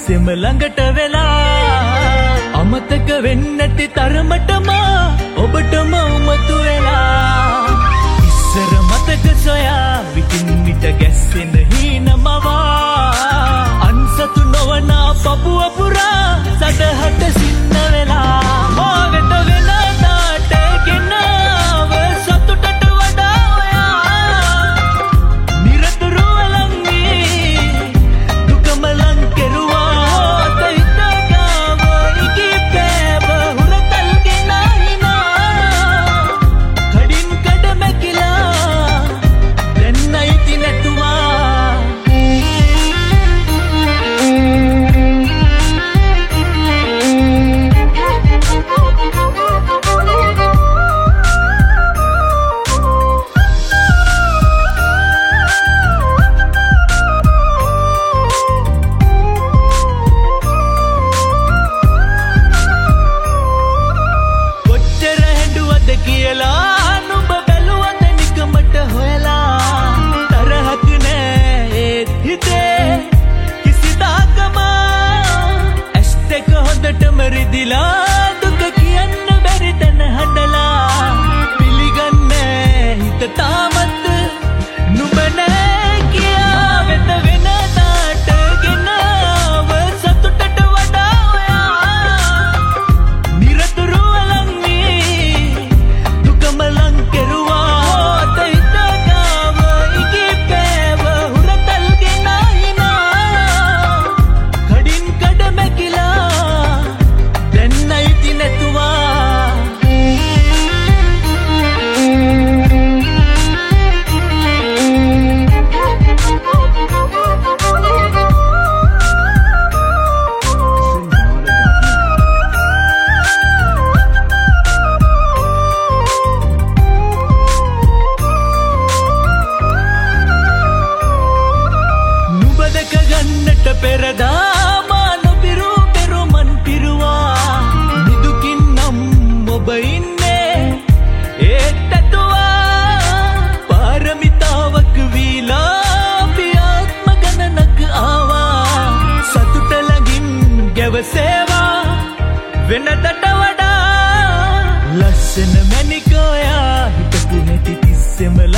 තිස්සෙම ළඟට වෙලා අමතක වෙන්නේ නැති තරමටම ඔබටම උමතු වෙලා ඉස්සර මතක සොයා විටින් විට ගැස්සෙන හීනමවා අන්සතු නොවන පපුව පුරා සදහට සින්න වෙලා මොවෙත වෙන තාටගෙන ආව සතුටට වඩා ඔයා නිරතුරු වළංගී දුකම ලං කෙරුවා තයිතගාව ඉකිපෑව හුරතල් ගෙනහිනා කඩින් කඩ මැකිලා දැන් අයිති නැතුවා කියලා නුඹ බැලුවද නිකමට හොයලා තරහක් නෑ ඒත් හිතේ කිසිදාකම ඇස් දෙක හොඳටම රිදිලා දුක කියන්න බැරි තැන හඬලා පිළිගන්නේ හිත තාමත් නුඹ නෑ කියා වෙත වෙන තාටගෙන ආව සතුටට වඩා ඔයා නිරතුරු මලං කෙරුවා තයිතගාව ඉකිපෑව හුරතල් ගෙනහිනා කඩින් කඩ මැකිලා දැන් අයිති නැතුවා ගන්නට පෙරදා මානපිරු පෙරුමන් පිරුවා නිදුකින් නම් ඔබ ඉන්නේ ඒත් ඇතුවා පාරමිතාවක් වීලා පියාත්ම ගණනක් ආවා සතුට ළඟින් ගැවසේවා වෙනදට වඩා ලස්සන මැනික ඔයා හිතපු නැති තිස්සෙම